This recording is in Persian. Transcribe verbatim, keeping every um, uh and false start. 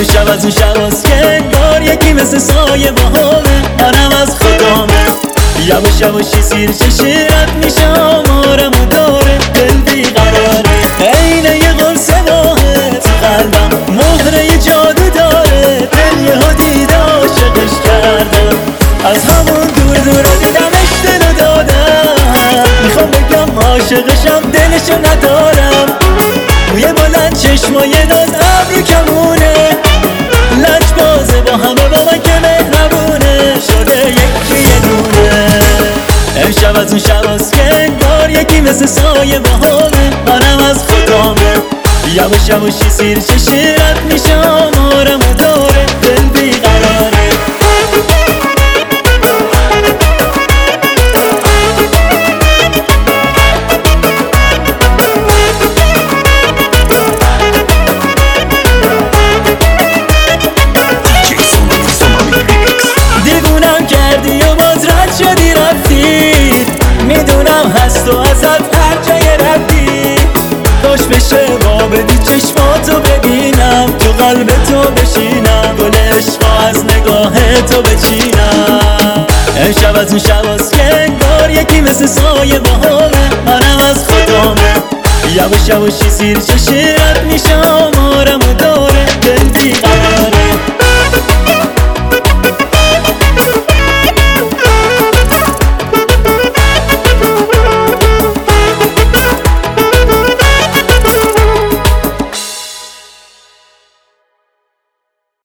امشب از اون شباست که انگار یکی مثل سایه باهامه، منم از خودامه. یواش یواشی سیر چشیرت میشه آمارم و داره، دل بیقراره. عینه یه قرص ماهه تو قلبم، مهره یه جادو داره. دل یه ها دیده عاشقش کردم، از همون دور دور دیدمش دلو دادم. میخوام بگم عاشقشم دلشو ندارم. موی بلند چشمای ناز ابرو کمونه، لج بازه با همه با من که مهربونه. شده یکی یه دونه. امشب از اون شباست که انگار یکی مثل سایه باهامه، منم از خودامه. یواش یواشی سیر چشیرت میشه آمارم و داره، دل بیقراره. دیوونم کردی و باز رد شدی رفتی، میدونم هست و ازت هر جای رفتی. کاش بشه با بدی چشماتو ببینم، تو قلب تو بشینم، گل عشقا از نگاه تو بچینم. امشب از اون شباست که انگار یکی مثل سایه باهامه، منم از خودامه. یواش یواشی سیر چشیرت میشه آمارم و داره، دل بیقراره.